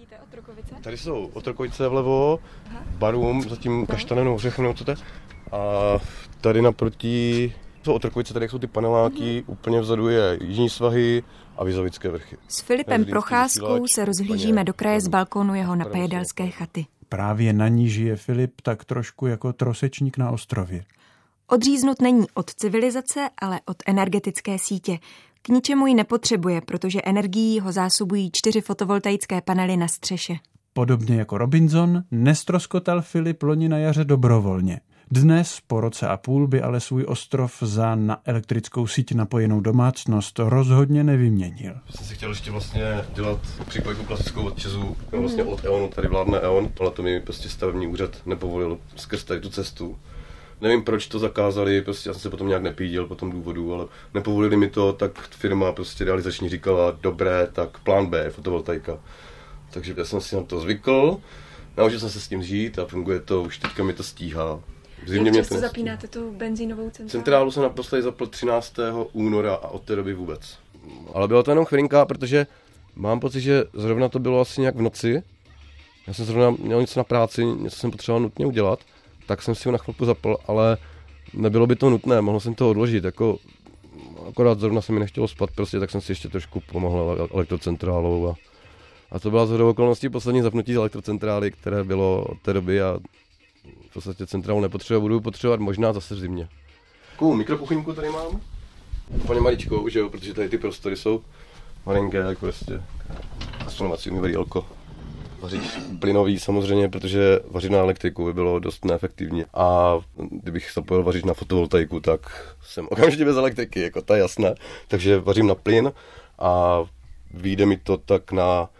vidíte Otrokovice? Tady jsou Otrokovice vlevo, Barum, zatím Kaštanenou Hřechnou, co to je? A tady naproti jsou Otrokovice, tady jsou ty paneláky, úplně vzadu je Jižní svahy a Vizovické vrchy. S Filipem Procházkou se rozhlížíme do kraje z balkónu jeho napajedalské chaty. Právě na ní žije Filip tak trošku jako trosečník na ostrově. Odříznut není od civilizace, ale od energetické sítě. K ničemu ji nepotřebuje, protože energií ho zásobují 4 fotovoltaické panely na střeše. Podobně jako Robinson, nestroskotal Filip loni na jaře dobrovolně. Dnes, po roce a půl, by ale svůj ostrov za na elektrickou síť napojenou domácnost rozhodně nevyměnil. Jsem si chtěl ještě vlastně dělat příkladu klasickou od ČEZu, vlastně od E.ONu, tady vládne E.ON, ale to mi prostě stavební úřad nepovolil skrz tady tu cestu. Nevím, proč to zakázali, prostě já jsem se potom nějak nepídil po tom důvodu, ale nepovolili mi to, tak firma prostě realizační říkala, dobré, tak plán B, fotovoltaika. Takže já jsem si na to zvykl, naučil jsem se s tím žít a funguje to, už teďka mi to stíhá. Jak často zapínáte tu benzínovou centrálu? Centrálu jsem naposledy zapl 13. února a od té doby vůbec. Ale byla to jenom chvilinka, protože mám pocit, že zrovna to bylo asi nějak v noci. Já jsem zrovna měl něco na práci, něco jsem potřeboval nutně udělat, tak jsem si ho na chvilku zapl, ale nebylo by to nutné, mohl jsem to odložit, jako akorát zrovna se mi nechtělo spat, prostě, tak jsem si ještě trošku pomohl elektrocentrálou a to byla shodou okolností poslední zapnutí z elektrocentrály, které bylo od té doby a v podstatě centrálu nepotřebuji, budu potřebovat možná zase v zimě. Takovou mikrokuchyňku tady mám, úplně maličkou, že jo, protože tady ty prostory jsou malinké, jak prostě spalovací umyvadílko. Vaříš plynový samozřejmě, protože vařit na elektriku by bylo dost neefektivní. A kdybych zapojil vařit na fotovoltaiku, tak jsem okamžitě bez elektriky, jako to je jasné. Takže vařím na plyn a vyjde mi to tak na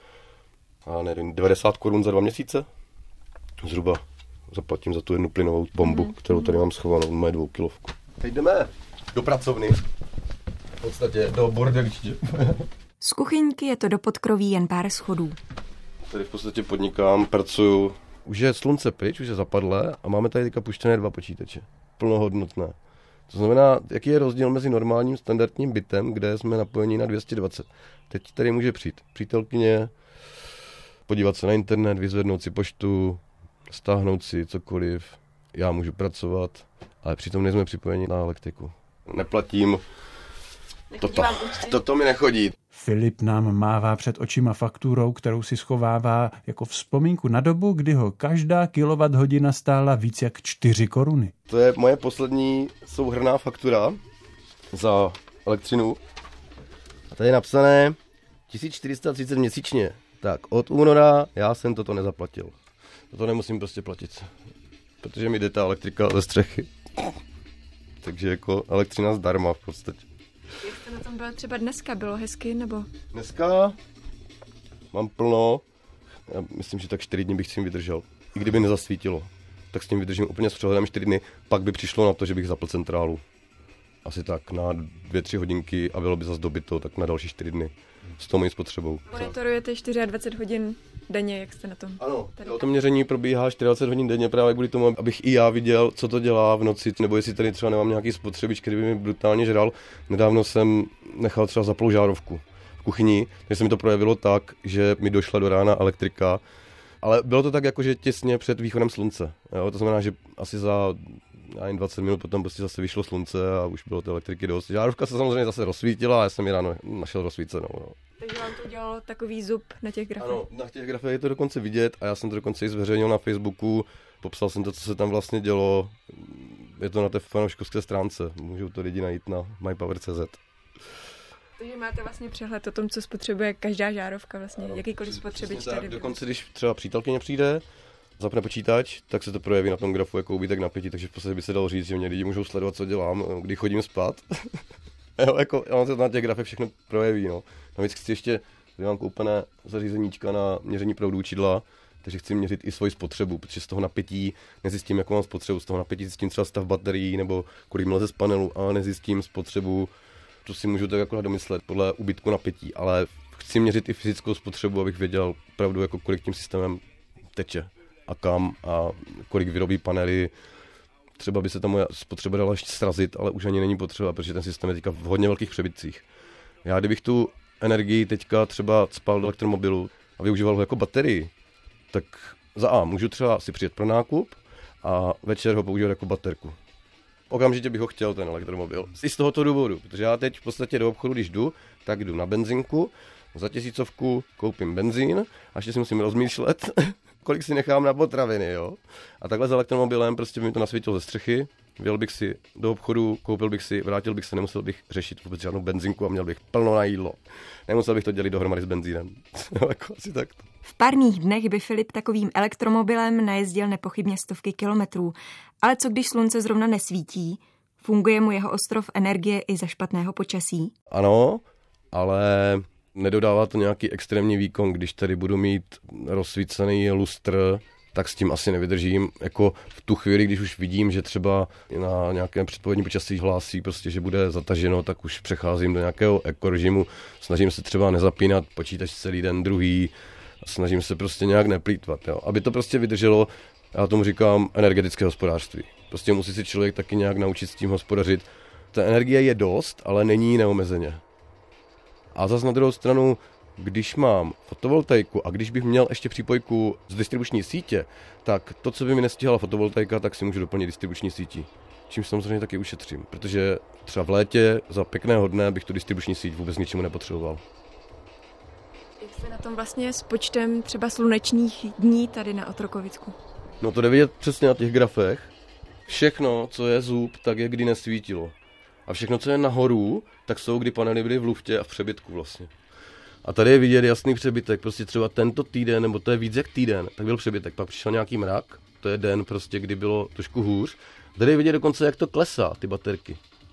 90 korun za 2 měsíce. Zhruba zaplatím za tu jednu plynovou bombu, kterou tady mám schovanou, moje 2 kilovku. Teď jdeme do pracovny, v podstatě do bordeliště. Z kuchyňky je to do podkroví jen pár schodů. Tady v podstatě podnikám, pracuju. Už je slunce pryč, už je zapadlé a máme tady teďka puštěné 2 počítače. Plnohodnotné. To znamená, jaký je rozdíl mezi normálním standardním bytem, kde jsme napojeni na 220. Teď tady může přijít přítelkyně, podívat se na internet, vyzvednout si poštu, stáhnout si cokoliv. Já můžu pracovat, ale přitom nejsme připojeni na elektriku. Neplatím. Toto mi nechodí. Filip nám mává před očima fakturou, kterou si schovává jako vzpomínku na dobu, kdy ho každá kilowatthodina stála víc jak 4 koruny. To je moje poslední souhrnná faktura za elektřinu. A tady je napsané 1430 měsíčně. Tak od února já jsem toto nezaplatil. Toto nemusím prostě platit, protože mi jde ta elektrika ze střechy. Takže jako elektřina zdarma v podstatě. Jak jste na tom byl třeba dneska? Bylo hezky nebo? Dneska mám plno. Já myslím, že tak 4 dny bych s tím vydržel. I kdyby nezasvítilo, tak s tím vydržím úplně s přehledem 4 dny. Pak by přišlo na to, že bych zapl centrálu. Asi tak na 2-3 hodinky a bylo by zase dobyto, tak na další 4 dny. S tou mojí spotřebou. Monitorujete 24 hodin denně, jak jste na tom? Ano, to měření probíhá 24 hodin denně právě kvůli tomu, abych i já viděl, co to dělá v noci, nebo jestli tady třeba nemám nějaký spotřebič, který by mi brutálně žral. Nedávno jsem nechal třeba zaplou žárovku v kuchyni, takže se mi to projevilo tak, že mi došla do rána elektrika, ale bylo to tak jakože těsně před východem slunce. Jo? To znamená, že asi za 20 minut potom prostě zase vyšlo slunce a už bylo té elektriky dost. Žárovka se samozřejmě zase rozsvítila a já jsem ji ráno našel rozsvícenou. No. Takže vám to udělalo takový zub na těch grafech? Ano, na těch grafech je to dokonce vidět a já jsem to dokonce i zveřejnil na Facebooku. Popsal jsem to, co se tam vlastně dělo. Je to na té fanouškovské stránce. Můžou to lidi najít na mypower.cz. Takže máte vlastně přehled o tom, co spotřebuje každá žárovka, vlastně ano, jakýkoliv spotřebič tady. Dokonce, když třeba přítelkyně přijde, zapne počítač, tak se to projeví na tom grafu jako úbytek napětí, takže v podstatě by se dalo říct, že mě lidi můžou sledovat, co dělám, kdy chodím spát. Jo, jako on se na těch grafech všechno projeví, no. Navíc chci ještě, tady mám koupené zařízeníčka na měření proudu čidla, takže chci měřit i svoji spotřebu, protože z toho napětí nezjistím, jakou mám spotřebu, z toho napětí zjistím třeba stav baterií nebo kolik mi leze z panelu, ale nezjistím spotřebu, to si můžu tak jako domyslet podle úbytku napětí, ale chci měřit i fyzickou spotřebu, abych věděl opravdu, jako kolik tím systémem teče a kam a kolik vyrobí panely. Třeba by se ta moje spotřeba dala ještě srazit, ale už ani není potřeba, protože ten systém je teďka v hodně velkých přebytcích. Já kdybych tu energii teďka třeba cpal do elektromobilu, a využíval ho jako baterii, tak za A můžu třeba si přijet pro nákup a večer ho používat jako baterku. Okamžitě bych ho chtěl, ten elektromobil. I z tohoto důvodu, protože já teď v podstatě do obchodu, když jdu, tak jdu na benzinku, za 1000 koupím benzín a ještě si musím rozmýšlet, kolik si nechám na potraviny, jo. A takhle s elektromobilem prostě by mi to nasvítilo ze střechy, vyjel bych si do obchodu, koupil bych si, vrátil bych se, nemusel bych řešit vůbec žádnou benzinku a měl bych plno na jídlo. Nemusel bych to dělit dohromady s benzínem. Jako asi tak. V párných dnech by Filip takovým elektromobilem najezdil nepochybně stovky kilometrů. Ale co když slunce zrovna nesvítí? Funguje mu jeho ostrov energie i za špatného počasí? Ano, ale nedodává to nějaký extrémní výkon, když tady budu mít rozsvícený lustr, tak s tím asi nevydržím. Jako v tu chvíli, když už vidím, že třeba na nějakém předpovědní počasí hlásí, prostě, že bude zataženo, tak už přecházím do nějakého ekorežimu. Snažím se třeba nezapínat počítač celý den, druhý. Snažím se prostě nějak neplýtvat. Jo. Aby to prostě vydrželo, já tomu říkám energetické hospodářství. Prostě musí si člověk taky nějak naučit s tím hospodařit. Ta energie je dost, ale není neomezeně. A zase na druhou stranu, když mám fotovoltaiku a když bych měl ještě přípojku z distribuční sítě, tak to, co by mi nestihala fotovoltaika, tak si můžu doplnit distribuční sítí. Čímž samozřejmě taky ušetřím, protože třeba v létě za pěkného dne bych tu distribuční síť vůbec ničemu nepotřeboval. Jak jste na tom vlastně s počtem třeba slunečních dní tady na Otrokovicku? No to jde vidět přesně na těch grafech. Všechno, co je zub, tak je kdy nesvítilo. A všechno, co je nahoru, tak jsou, kdy panely byly v luftě a v přebytku vlastně. A tady je vidět jasný přebytek, prostě třeba tento týden, nebo to je víc jak týden, tak byl přebytek, pak přišel nějaký mrak, to je den prostě, kdy bylo trošku hůř. Tady je vidět dokonce, jak to klesá, ty baterky.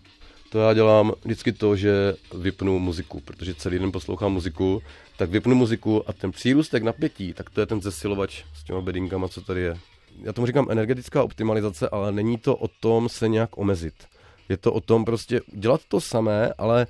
To já dělám vždycky to, že vypnu muziku, protože celý den poslouchám muziku, tak vypnu muziku a ten přírůstek napětí, tak to je ten zesilovač s těma bedinkama, co tady je. Já tomu říkám energetická optimalizace, ale není to o tom se nějak omezit. Je to o tom prostě dělat to samé, ale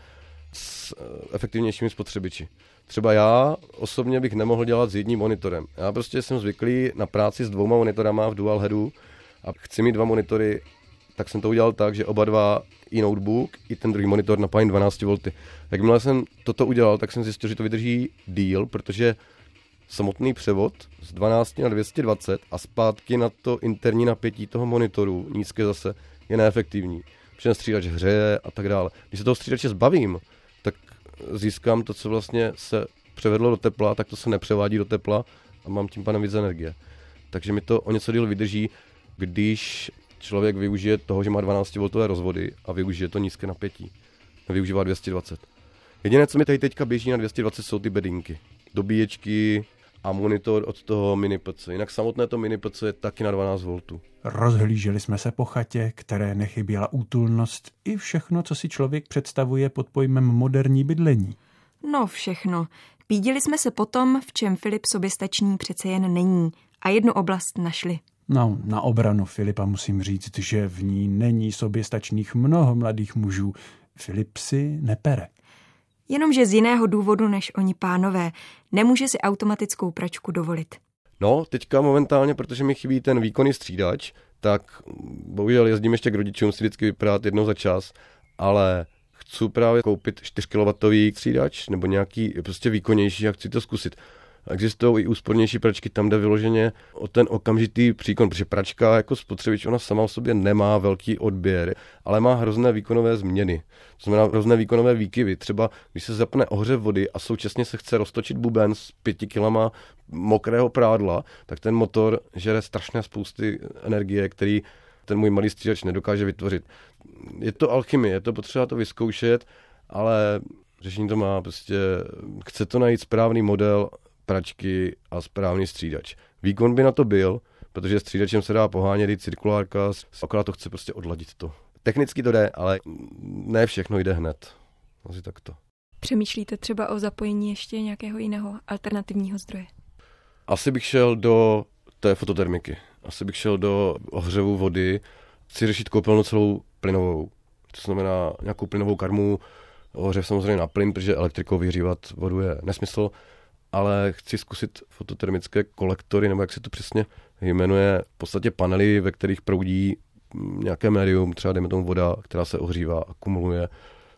s efektivnějšími spotřebiči. Třeba já osobně bych nemohl dělat s jedním monitorem. Já prostě jsem zvyklý na práci s 2 monitorama v dual headu a chci mít 2 monitory, tak jsem to udělal tak, že oba dva, i notebook, i ten druhý monitor napájím 12 V. Jakmile jsem toto udělal, tak jsem zjistil, že to vydrží díl, protože samotný převod z 12 na 220 a zpátky na to interní napětí toho monitoru, nízké zase, je neefektivní. Protože ten střídač hřeje a tak dále. Když se toho střídače zbavím, tak získám to, co vlastně se převedlo do tepla, tak to se nepřevádí do tepla a mám tím pádem víc energie. Takže mi to o něco díl vydrží, když člověk využije toho, že má 12V rozvody a využije to nízké napětí. Využívá 220. Jediné, co mi tady teďka běží na 220, jsou ty bedinky. Dobíječky a monitor od toho mini PC. Jinak samotné to mini PC je taky na 12V. Rozhlíželi jsme se po chatě, které nechyběla útulnost i všechno, co si člověk představuje pod pojmem moderní bydlení. No všechno. Pídili jsme se potom, v čem Filip soběstačný přece jen není. A jednu oblast našli. No, na obranu Filipa musím říct, že v ní není soběstačných mnoho mladých mužů. Filip si nepere. Jenomže z jiného důvodu než oni pánové. Nemůže si automatickou pračku dovolit. No, teďka momentálně, protože mi chybí ten výkonný střídač, tak bohužel jezdím ještě k rodičům si vždycky vyprát jednou za čas, ale chci právě koupit 4 kW střídač nebo nějaký prostě výkonnější a chci to zkusit. Existují i úspornější pračky, tam jde vyloženě o ten okamžitý příkon, protože pračka jako spotřebič, ona sama o sobě nemá velký odběr, ale má hrozné výkonové změny. To znamená hrozné výkonové výkyvy. Třeba když se zapne ohřev vody a současně se chce roztočit buben s 5 kilama mokrého prádla, tak ten motor žere strašné spousty energie, který ten můj malý střídač nedokáže vytvořit. Je to alchymie, je to potřeba to vyzkoušet, ale řešení to má prostě, chce to najít správný model pračky a správný střídač. Výkon by na to byl, protože střídačem se dá pohánět i cirkulárka, akorát to chce prostě odladit to. Technicky to jde, ale ne všechno jde hned. Asi takto. Přemýšlíte třeba o zapojení ještě nějakého jiného alternativního zdroje? Asi bych šel do té fototermiky. Asi bych šel do ohřevu vody. Chci řešit koupelnu celou plynovou. To znamená nějakou plynovou karmu, ohřev samozřejmě na plyn, protože elektrikou vyhřívat vodu je nesmysl, ale chci zkusit fototermické kolektory, nebo jak se to přesně jmenuje, v podstatě panely, ve kterých proudí nějaké médium, třeba dejme tomu voda, která se ohřívá, akumuluje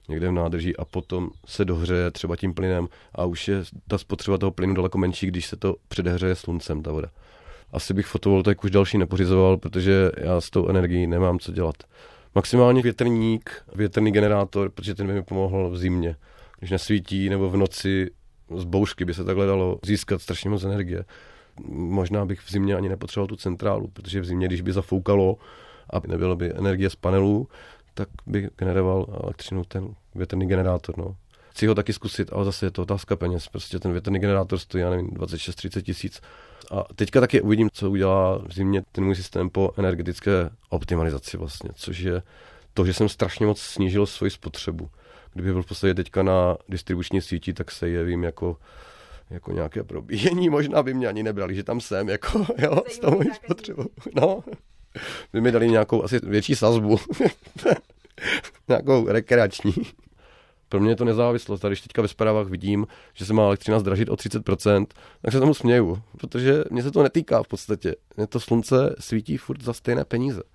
někde v nádrži a potom se dohřeje třeba tím plynem a už je ta spotřeba toho plynu daleko menší, když se to předehřeje sluncem, ta voda. Asi bych fotovoltaik už další nepořizoval, protože já s tou energií nemám co dělat. Maximálně větrník, větrný generátor, protože ten by mi pomohl v zimě. Když nesvítí nebo v noci z bouřky by se takhle dalo získat strašně moc energie. Možná bych v zimě ani nepotřeboval tu centrálu, protože v zimě, když by zafoukalo a nebylo by energie z panelů, tak by generoval elektřinu ten větrný generátor. No. Chci ho taky zkusit, ale zase je to otázka peněz. Prostě ten větrný generátor stojí, já nevím, 26-30 tisíc. A teďka taky uvidím, co udělá v zimě ten můj systém po energetické optimalizaci vlastně, což je to, že jsem strašně moc snížil svoji spotřebu. Kdyby byl v podstatě teďka na distribuční síti, tak se jevím jako nějaké probíjení. Možná by mě ani nebrali, že tam jsem, jako, jo, s tou mojí spotřebou. No, by mi dali nějakou asi větší sazbu. Nějakou rekreační. Pro mě je to nezávislost. A když teďka ve zprávách vidím, že se má elektřina zdražit o 30%, tak se tomu směju, protože mě se to netýká v podstatě. Mě to slunce svítí furt za stejné peníze.